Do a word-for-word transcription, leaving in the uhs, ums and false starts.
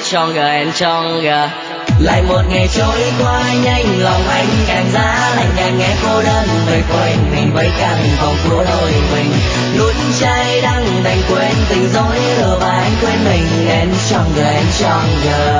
stronger and stronger. Lại một ngày trôi qua nhanh, lòng anh càng giá lạnh nhạt, nghe cô đơn về quên mình với căn vòng của đôi mình. Nuốt chai đắng đành quên tình dối lừa và anh quên mình. And stronger and stronger.